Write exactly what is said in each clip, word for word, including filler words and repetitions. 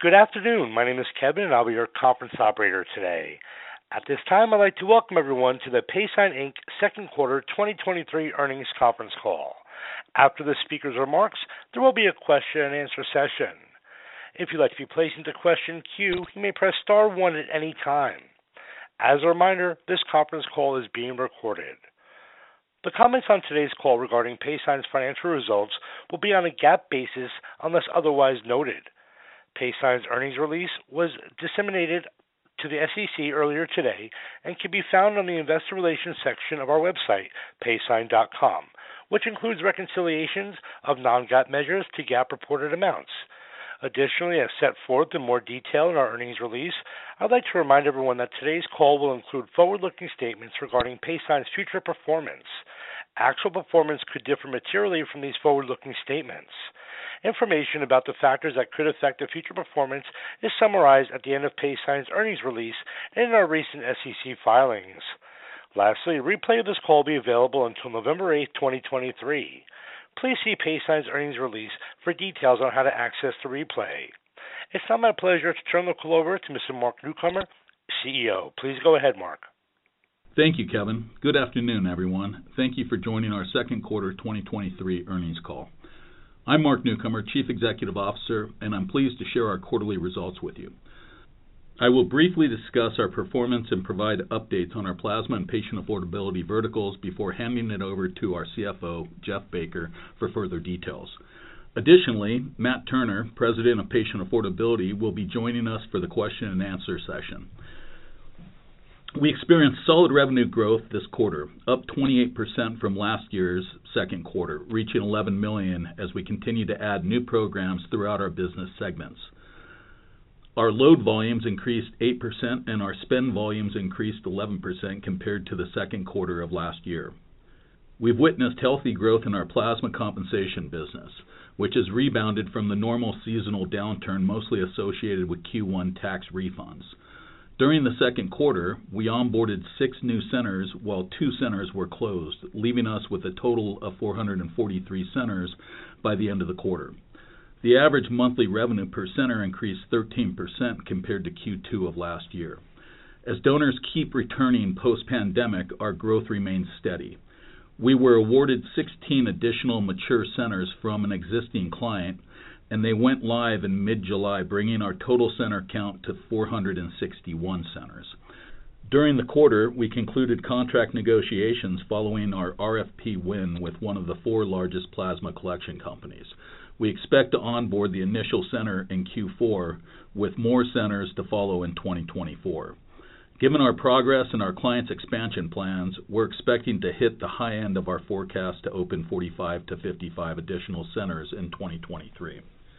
Good afternoon. My name is Kevin, and I'll be your conference operator today. At this time, I'd like to welcome everyone to the Paysign, Incorporated second quarter twenty twenty-three earnings conference call. After the speaker's remarks, there will be a question and answer session. If you'd like to be placed into question queue, you may press star one at any time. As a reminder, this conference call is being recorded. The comments on today's call regarding Paysign's financial results will be on a GAAP basis unless otherwise noted. Paysign's earnings release was disseminated to the S E C earlier today and can be found on the investor relations section of our website, paysign dot com, which includes reconciliations of non-GAAP measures to GAAP reported amounts. Additionally, as set forth in more detail in our earnings release, I'd like to remind everyone that today's call will include forward-looking statements regarding Paysign's future performance. Actual performance could differ materially from these forward-looking statements. Information about the factors that could affect the future performance is summarized at the end of Paysign's earnings release and in our recent S E C filings. Lastly, a replay of this call will be available until November eighth, twenty twenty-three. Please see Paysign's earnings release for details on how to access the replay. It's now my pleasure to turn the call over to Mister Mark Newcomer, C E O. Please go ahead, Mark. Thank you, Kevin. Good afternoon, everyone. Thank you for joining our second quarter twenty twenty-three earnings call. I'm Mark Newcomer, Chief Executive Officer, and I'm pleased to share our quarterly results with you. I will briefly discuss our performance and provide updates on our plasma and patient affordability verticals before handing it over to our C F O, Jeff Baker, for further details. Additionally, Matt Turner, President of Patient Affordability, will be joining us for the question and answer session. We experienced solid revenue growth this quarter, up twenty-eight percent from last year's second quarter, reaching eleven million dollars as we continue to add new programs throughout our business segments. Our load volumes increased eight percent and our spend volumes increased eleven percent compared to the second quarter of last year. We've witnessed healthy growth in our plasma compensation business, which has rebounded from the normal seasonal downturn mostly associated with Q one tax refunds. During the second quarter, we onboarded six new centers while two centers were closed, leaving us with a total of four hundred forty-three centers by the end of the quarter. The average monthly revenue per center increased thirteen percent compared to Q two of last year. As donors keep returning post-pandemic, our growth remains steady. We were awarded sixteen additional mature centers from an existing client, and they went live in mid-July, bringing our total center count to four hundred sixty-one centers. During the quarter, we concluded contract negotiations following our R F P win with one of the four largest plasma collection companies. We expect to onboard the initial center in Q four, with more centers to follow in twenty twenty-four. Given our progress and our clients' expansion plans, we're expecting to hit the high end of our forecast to open forty-five to fifty-five additional centers in twenty twenty-three.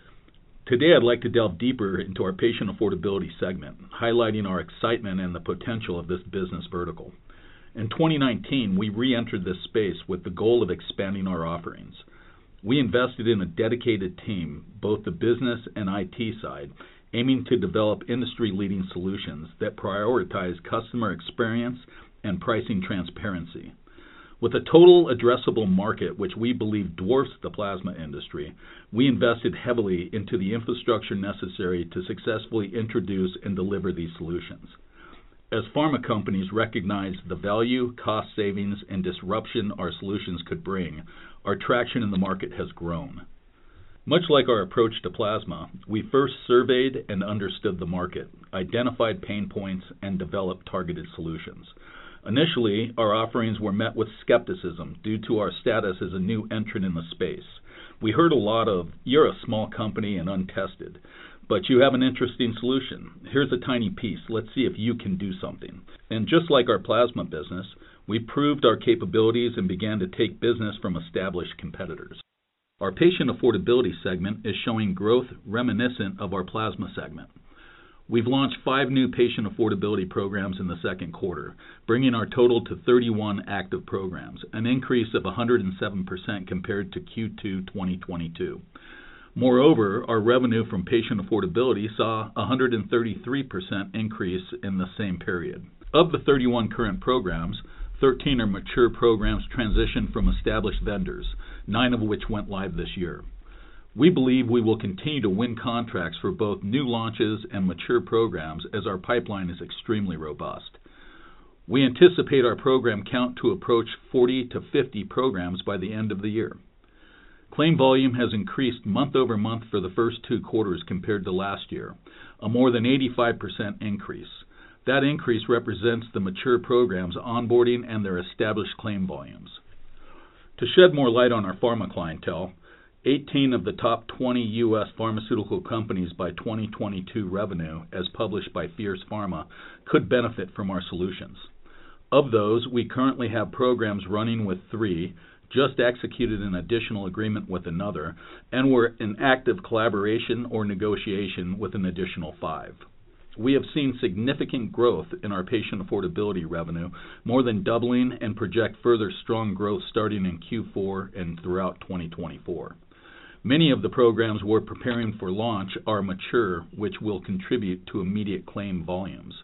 Today, I'd like to delve deeper into our patient affordability segment, highlighting our excitement and the potential of this business vertical. In twenty nineteen, we re-entered this space with the goal of expanding our offerings. We invested in a dedicated team, both the business and I T side, aiming to develop industry-leading solutions that prioritize customer experience and pricing transparency. With a total addressable market which we believe dwarfs the plasma industry, we invested heavily into the infrastructure necessary to successfully introduce and deliver these solutions. As pharma companies recognize the value, cost savings, and disruption our solutions could bring, our traction in the market has grown. Much like our approach to plasma, we first surveyed and understood the market, identified pain points, and developed targeted solutions. Initially, our offerings were met with skepticism due to our status as a new entrant in the space. We heard a lot of, "You're a small company and untested, but you have an interesting solution. Here's a tiny piece. Let's see if you can do something." And just like our plasma business, we proved our capabilities and began to take business from established competitors. Our patient affordability segment is showing growth reminiscent of our plasma segment. We've launched five new patient affordability programs in the second quarter, bringing our total to thirty-one active programs, an increase of one hundred seven percent compared to Q two twenty twenty-two. Moreover, our revenue from patient affordability saw a one hundred thirty-three percent increase in the same period. Of the thirty-one current programs, thirteen are mature programs transitioned from established vendors, nine of which went live this year. We believe we will continue to win contracts for both new launches and mature programs as our pipeline is extremely robust. We anticipate our program count to approach forty to fifty programs by the end of the year. Claim volume has increased month over month for the first two quarters compared to last year, a more than eighty-five percent increase. That increase represents the mature programs onboarding and their established claim volumes. To shed more light on our pharma clientele, eighteen of the top twenty U S pharmaceutical companies by twenty twenty-two revenue, as published by Fierce Pharma, could benefit from our solutions. Of those, we currently have programs running with three, just executed an additional agreement with another, and we're in active collaboration or negotiation with an additional five. We have seen significant growth in our patient affordability revenue, more than doubling, and project further strong growth starting in Q four and throughout twenty twenty-four. Many of the programs we're preparing for launch are mature, which will contribute to immediate claim volumes.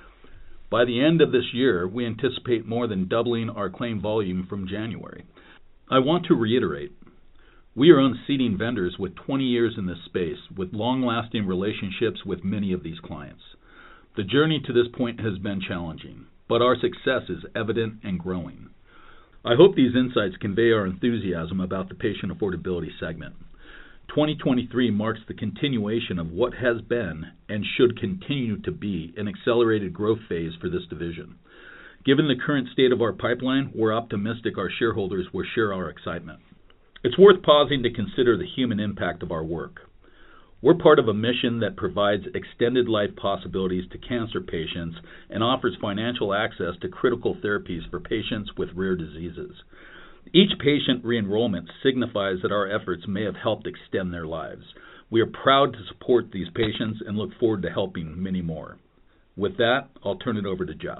By the end of this year, we anticipate more than doubling our claim volume from January. I want to reiterate, we are unseating vendors with twenty years in this space, with long-lasting relationships with many of these clients. The journey to this point has been challenging, but our success is evident and growing. I hope these insights convey our enthusiasm about the patient affordability segment. twenty twenty-three marks the continuation of what has been and should continue to be an accelerated growth phase for this division. Given the current state of our pipeline, we're optimistic our shareholders will share our excitement. It's worth pausing to consider the human impact of our work. We're part of a mission that provides extended life possibilities to cancer patients and offers financial access to critical therapies for patients with rare diseases. Each patient re-enrollment signifies that our efforts may have helped extend their lives. We are proud to support these patients and look forward to helping many more. With that, I'll turn it over to Jeff.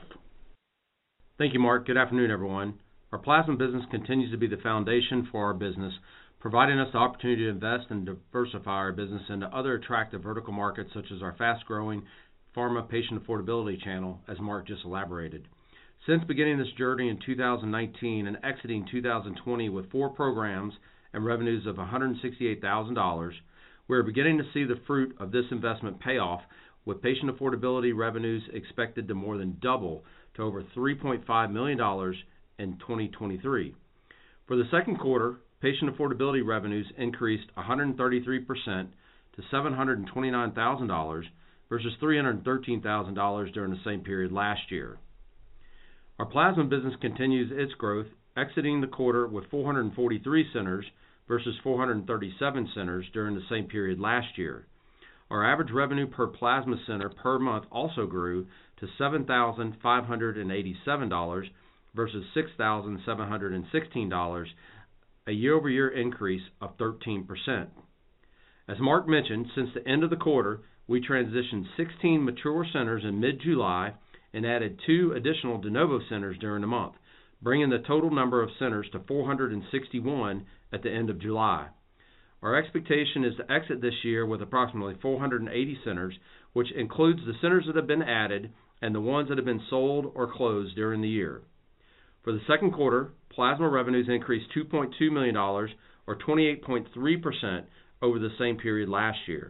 Thank you, Mark. Good afternoon, everyone. Our plasma business continues to be the foundation for our business, providing us the opportunity to invest and diversify our business into other attractive vertical markets such as our fast-growing pharma patient affordability channel, as Mark just elaborated. Since beginning this journey in two thousand nineteen and exiting two thousand twenty with four programs and revenues of one hundred sixty-eight thousand dollars, we are beginning to see the fruit of this investment pay off, with patient affordability revenues expected to more than double to over three point five million dollars in twenty twenty-three. For the second quarter, patient affordability revenues increased one hundred thirty-three percent to seven hundred twenty-nine thousand dollars versus three hundred thirteen thousand dollars during the same period last year. Our plasma business continues its growth, exiting the quarter with four hundred forty-three centers versus four hundred thirty-seven centers during the same period last year. Our average revenue per plasma center per month also grew to seven thousand five hundred eighty-seven dollars versus six thousand seven hundred sixteen dollars, a year-over-year increase of thirteen percent. As Mark mentioned, since the end of the quarter, we transitioned sixteen mature centers in mid-July and added two additional de novo centers during the month, bringing the total number of centers to four hundred sixty-one at the end of July. Our expectation is to exit this year with approximately four hundred eighty centers, which includes the centers that have been added and the ones that have been sold or closed during the year. For the second quarter, plasma revenues increased two point two million dollars, or twenty-eight point three percent, over the same period last year.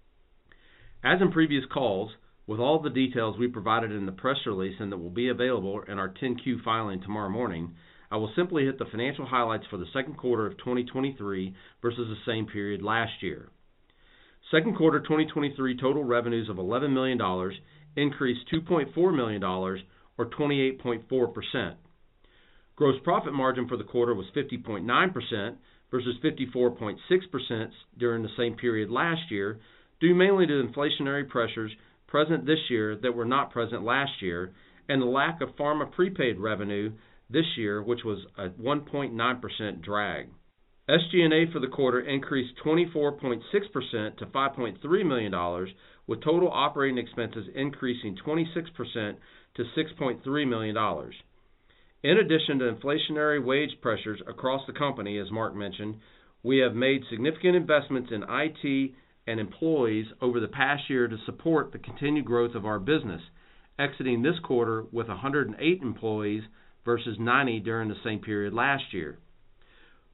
As in previous calls, with all the details we provided in the press release and that will be available in our ten Q filing tomorrow morning, I will simply hit the financial highlights for the second quarter of twenty twenty-three versus the same period last year. Second quarter twenty twenty-three total revenues of eleven million dollars increased two point four million dollars, or twenty-eight point four percent. Gross profit margin for the quarter was fifty point nine percent versus fifty-four point six percent during the same period last year, due mainly to inflationary pressures present this year that were not present last year, and the lack of pharma prepaid revenue this year, which was a one point nine percent drag. S G and A for the quarter increased twenty-four point six percent to five point three million dollars, with total operating expenses increasing twenty-six percent to six point three million dollars. In addition to inflationary wage pressures across the company, as Mark mentioned, we have made significant investments in I T and employees over the past year to support the continued growth of our business, exiting this quarter with one hundred eight employees versus ninety during the same period last year.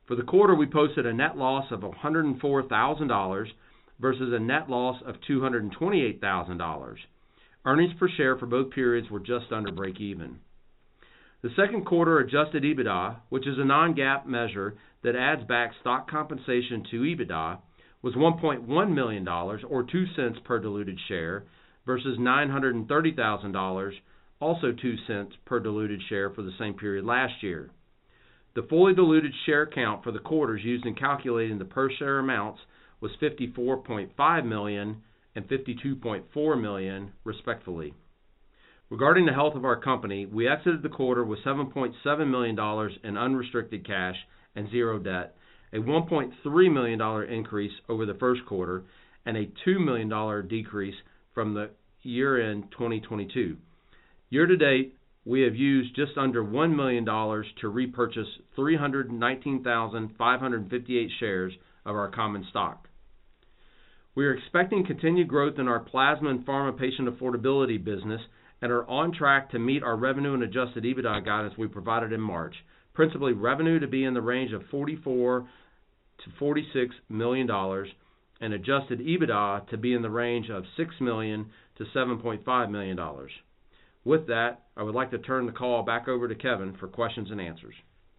For the quarter, we posted a net loss of one hundred four thousand dollars versus a net loss of two hundred twenty-eight thousand dollars. Earnings per share for both periods were just under break even. The second quarter adjusted EBITDA, which is a non-GAAP measure that adds back stock compensation to EBITDA, was one point one million dollars or two cents per diluted share versus nine hundred thirty thousand dollars, also two cents per diluted share for the same period last year. The fully diluted share count for the quarters used in calculating the per share amounts was fifty-four point five million and fifty-two point four million, respectively. Regarding the health of our company, we exited the quarter with seven point seven million dollars in unrestricted cash and zero debt, a one point three million dollars increase over the first quarter, and a two million dollars decrease from the year-end twenty twenty-two. Year-to-date, we have used just under one million dollars to repurchase three hundred nineteen thousand five hundred fifty-eight shares of our common stock. We are expecting continued growth in our plasma and pharma patient affordability business and are on track to meet our revenue and adjusted EBITDA guidance we provided in March, principally revenue to be in the range of forty-four to forty-six million dollars and adjusted EBITDA to be in the range of six million to seven point five million dollars. With that, I would like to turn the call back over to Kevin for questions and answers.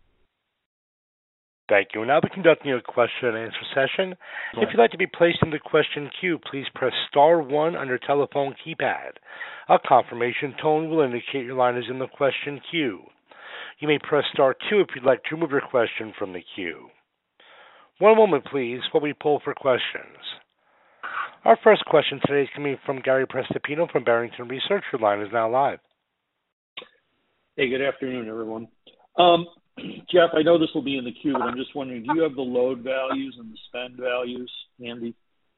Thank you. We'll now be conducting a question and answer session. If you'd like to be placed in the question queue, please press star one on your telephone keypad. A confirmation tone will indicate your line is in the question queue. You may press star two if you'd like to remove your question from the queue. One moment, please, while we pull for questions. Our first question today is coming from Gary Prestopino from Barrington Research. Your line is now live. Hey, good afternoon, everyone. Um, Jeff, I know this will be in the queue, but I'm just wondering, do you have the load values and the spend values handy?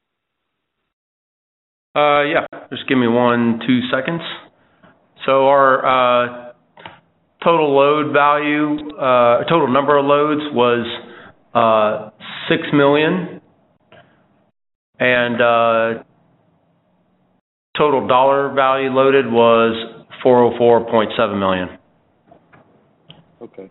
Uh, yeah, just give me one, two seconds. So our uh, total load value, uh, total number of loads was uh, six million, and uh, total dollar value loaded was four hundred four point seven million. Okay.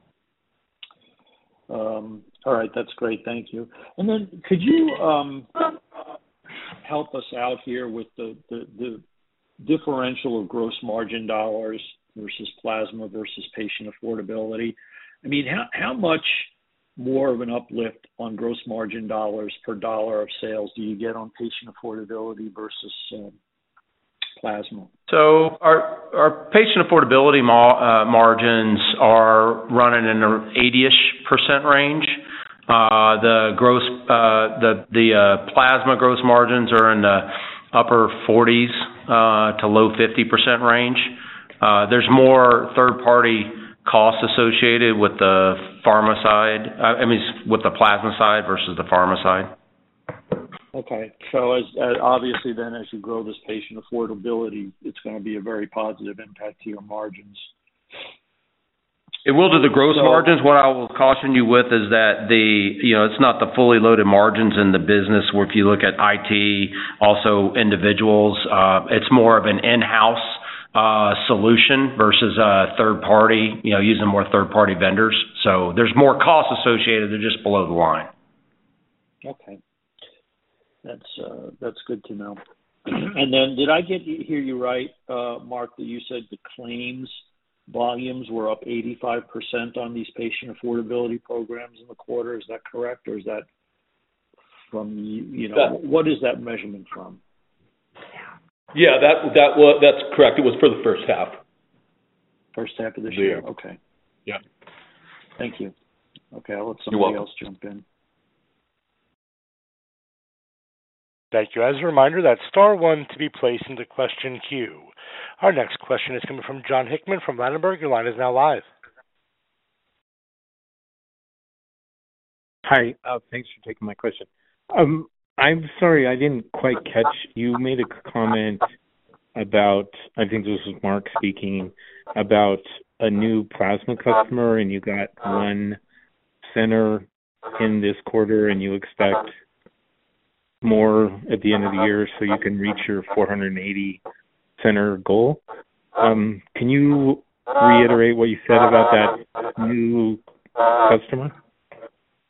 Um, all right, that's great. Thank you. And then could you um, help us out here with the, the, the differential of gross margin dollars versus plasma versus patient affordability? I mean, how, how much more of an uplift on gross margin dollars per dollar of sales do you get on patient affordability versus um, plasma? So our our patient affordability ma- uh, margins are running in the eighty-ish percent range. Uh, the gross uh, the the uh, plasma gross margins are in the upper forties uh, to low fifty percent range. Uh, there's more third party costs associated with the pharma side. I mean, with the plasma side versus the pharma side. Okay, so as, as obviously then as you grow this patient affordability, it's going to be a very positive impact to your margins. It will to the gross so, margins. What I will caution you with is that the, you know, it's not the fully loaded margins in the business where if you look at I T, also individuals, uh, it's more of an in-house uh, solution versus a third party, you know, using more third party vendors. So there's more costs associated. They're just below the line. Okay. That's uh, that's good to know. And then, did I get hear you right, uh, Mark, that you said the claims volumes were up eighty-five percent on these patient affordability programs in the quarter? Is that correct, or is that from you know that, what is that measurement from? Yeah, that that was that's correct. It was for the first half. First half of this year. Yeah. Okay. Yeah. Thank you. Okay, I'll let somebody else jump in. Thank you. As a reminder, that's star one to be placed into question queue. Our next question is coming from John Hickman from Ladenburg. Your line is now live. Hi. Uh, thanks for taking my question. Um, I'm sorry, I didn't quite catch. You made a comment about, I think this was Mark speaking, about a new plasma customer, and you got one center in this quarter, and you expect more at the end of the year so you can reach your four hundred eighty center goal. Um, can you reiterate what you said about that new customer?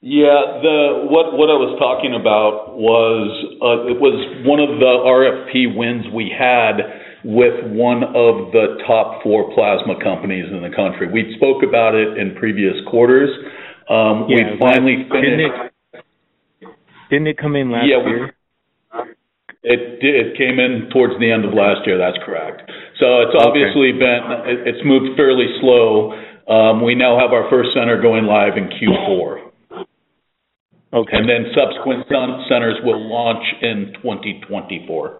Yeah, the what what I was talking about was uh, it was one of the R F P wins we had with one of the top four plasma companies in the country. We spoke about it in previous quarters. Um, yeah, we finally last, finished. Didn't it, didn't it come in last yeah, year? It did. It came in towards the end of last year. That's correct. So it's obviously okay. been it, it's moved fairly slow. Um, we now have our first center going live in Q four. Okay. And then subsequent centers will launch in twenty twenty-four.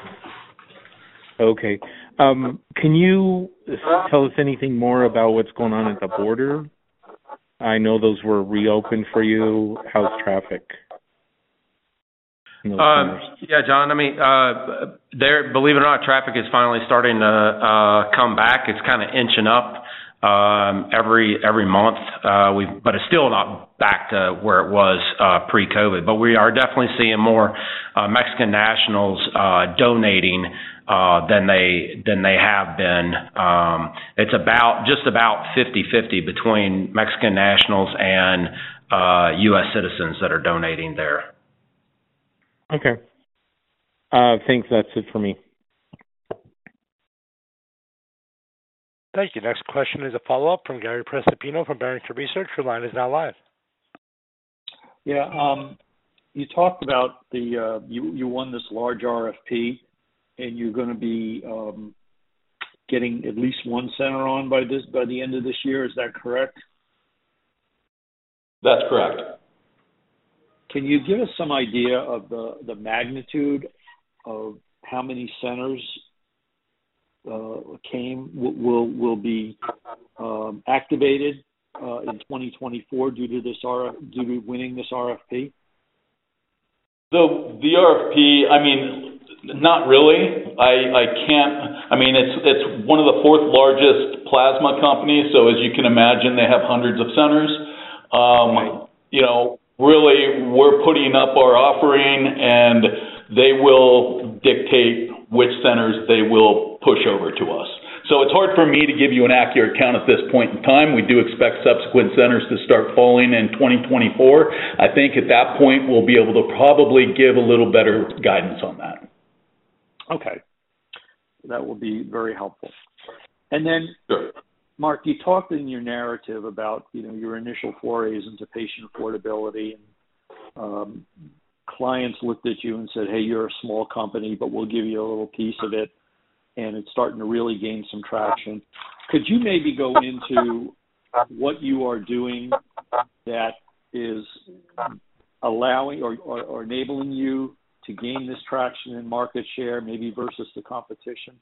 Okay. Um, can you tell us anything more about what's going on at the border? I know those were reopened for you. How's traffic? Uh, yeah, John, I mean, uh, there, believe it or not, traffic is finally starting to uh, come back. It's kind of inching up um, every every month, uh, we but it's still not back to where it was uh, pre-COVID. But we are definitely seeing more uh, Mexican nationals uh, donating uh, than they than they have been. Um, it's about just about fifty-fifty between Mexican nationals and uh, U S citizens that are donating there. Okay. Uh, thanks. That's it for me. Thank you. Next question is a follow-up from Gary Prestopino from Barrington Research. Your line is now live. Yeah. Um, you talked about the uh, you you won this large R F P, and you're going to be um, getting at least one center on by this by the end of this year. Is that correct? That's correct. Can you give us some idea of the, the magnitude of how many centers uh, came will will be um, activated uh, in twenty twenty-four due to this R due to winning this R F P? The the R F P, I mean, not really. I I can't. I mean, it's it's one of the fourth largest plasma companies, so as you can imagine, they have hundreds of centers. Um, right. You know. Really, we're putting up our offering, and they will dictate which centers they will push over to us. So it's hard for me to give you an accurate count at this point in time. We do expect subsequent centers to start falling in twenty twenty-four. I think at that point we'll be able to probably give a little better guidance on that. Okay. That will be very helpful. And then, sure. Mark, you talked in your narrative about, you know, your initial forays into patient affordability, and um, clients looked at you and said, hey, you're a small company, but we'll give you a little piece of it, and it's starting to really gain some traction. Could you maybe go into what you are doing that is allowing or, or, or enabling you to gain this traction in market share, maybe versus the competition?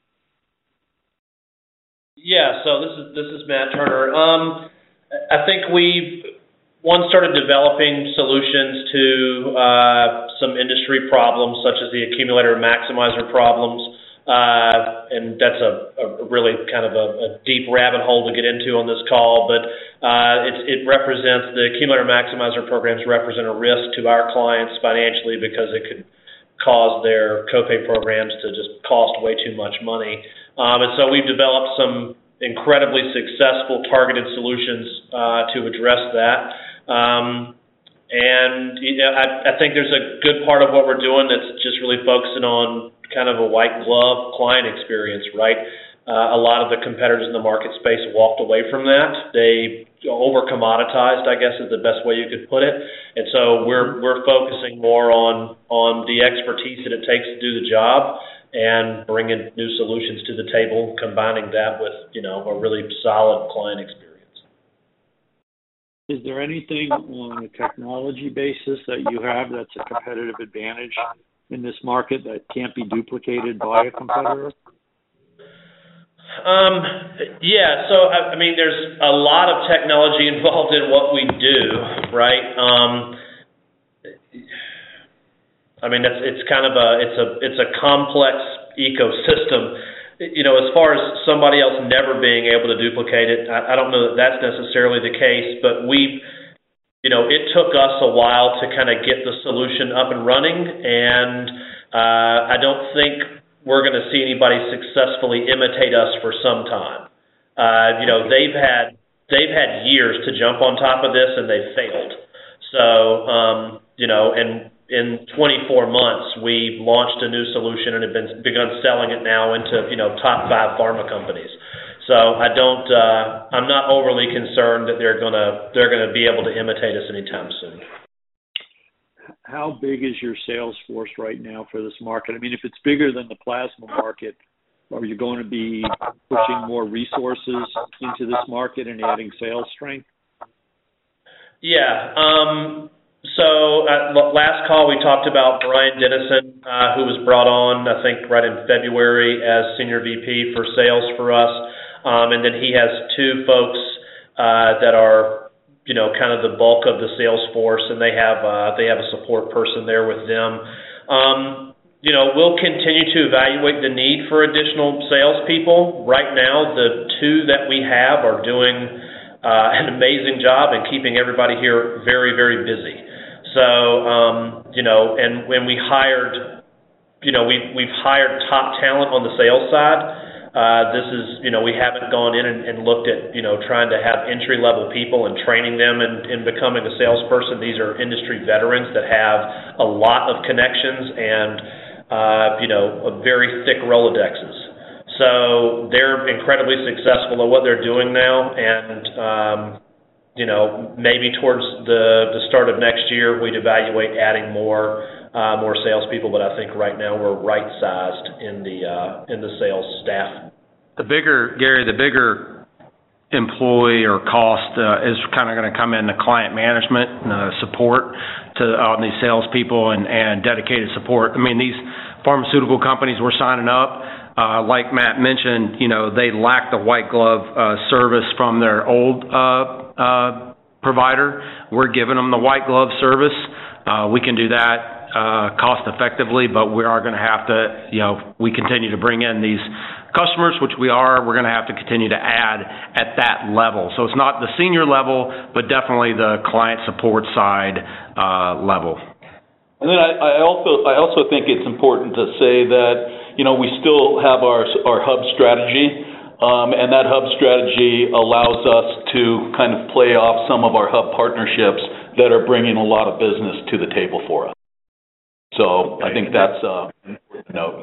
Yeah, so this is this is Matt Turner. Um, I think we've one started developing solutions to uh, some industry problems, such as the accumulator maximizer problems, uh, and that's a, a really kind of a, a deep rabbit hole to get into on this call. But uh, it, it represents the accumulator maximizer programs represent a risk to our clients financially because it could cause their copay programs to just cost way too much money. Um, and so we've developed some incredibly successful targeted solutions uh, to address that. Um, and you know, I, I think there's a good part of what we're doing that's just really focusing on kind of a white glove client experience, right? Uh, a lot of the competitors in the market space walked away from that. They over commoditized, I guess is the best way you could put it. And so we're we're focusing more on on the expertise that it takes to do the job, and bringing new solutions to the table, combining that with, you know, a really solid client experience. Is there anything on a technology basis that you have that's a competitive advantage in this market that can't be duplicated by a competitor? Um, yeah, so, I, I mean, there's a lot of technology involved in what we do, right? Um, I mean, it's it's kind of a it's a it's a complex ecosystem. You know, as far as somebody else never being able to duplicate it, I, I don't know that that's necessarily the case. But we, you know, it took us a while to kind of get the solution up and running, and uh, I don't think we're going to see anybody successfully imitate us for some time. Uh, you know, they've had they've had years to jump on top of this, and they've failed. So, um, you know, and in twenty-four months, we launched a new solution and have been begun selling it now into, you know, top five pharma companies. So I don't, uh, I'm not overly concerned that they're gonna they're gonna be able to imitate us anytime soon. How big is your sales force right now for this market? I mean, if it's bigger than the plasma market, are you going to be pushing more resources into this market and adding sales strength? Yeah. Um, so at last call, we talked about Brian Dennison, uh, who was brought on, I think, right in February as Senior V P for sales for us. Um, and then he has two folks uh, that are, you know, kind of the bulk of the sales force, and they have uh, they have a support person there with them. Um, you know, we'll continue to evaluate the need for additional salespeople. Right now, the two that we have are doing uh, an amazing job and keeping everybody here very, very busy. So, um, you know, and when we hired, you know, we we've hired top talent on the sales side. Uh, this is, you know, we haven't gone in and, and looked at, you know, trying to have entry-level people and training them in, in becoming a salesperson. These are industry veterans that have a lot of connections and, uh, you know, a very thick Rolodexes. So they're incredibly successful at what they're doing now, and, um, you know, maybe towards the, the start of next year, we'd evaluate adding more Uh, more salespeople, but I think right now we're right-sized in the uh, in the sales staff. The bigger, Gary, the bigger employee or cost uh, is kind of going to come in the client management uh, support to on uh, these salespeople and, and dedicated support. I mean, these pharmaceutical companies we're signing up, uh, like Matt mentioned, you know, they lack the white glove uh, service from their old uh, uh, provider. We're giving them the white glove service. Uh, we can do that Uh, cost effectively, but we are going to have to, you know, we continue to bring in these customers, which we are, we're going to have to continue to add at that level. So it's not the senior level, but definitely the client support side uh, level. And then I, I also I also think it's important to say that, you know, we still have our our hub strategy, um, and that hub strategy allows us to kind of play off some of our hub partnerships that are bringing a lot of business to the table for us. So I think that's uh, important to note.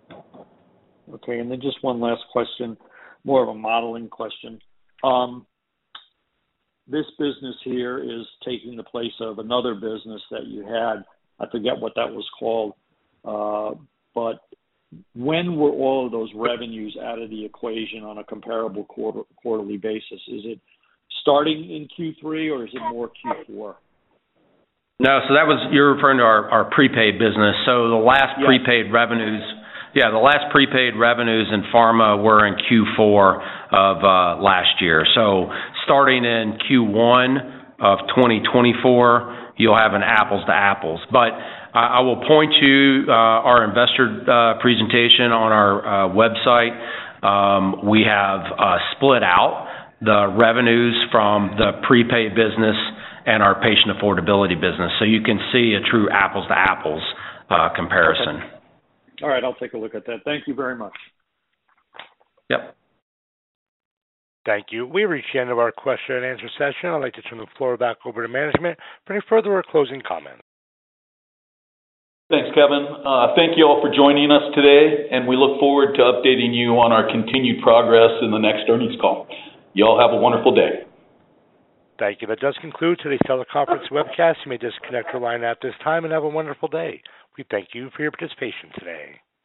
Okay, and then just one last question, more of a modeling question. Um, this business here is taking the place of another business that you had. I forget what that was called. Uh, but when were all of those revenues out of the equation on a comparable quarter, quarterly basis? Is it starting in Q three or is it more Q four? No, so that was, you're referring to our, our prepaid business. So the last yes. prepaid revenues, yeah, the last prepaid revenues in pharma were in Q four of uh, last year. So starting in Q one of twenty twenty-four, you'll have an apples to apples. But uh, I will point you uh, our investor uh, presentation on our uh, website. Um, we have uh, split out the revenues from the prepaid business and our patient affordability business, so you can see a true apples to apples uh, comparison. Okay. All right, I'll take a look at that. Thank you very much. Yep. Thank you. We reached the end of our question and answer session. I'd like to turn the floor back over to management for any further or closing comments. Thanks, Kevin. Uh, thank you all for joining us today, and we look forward to updating you on our continued progress in the next earnings call. You all have a wonderful day. Thank you. That does conclude today's teleconference webcast. You may disconnect your line at this time and have a wonderful day. We thank you for your participation today.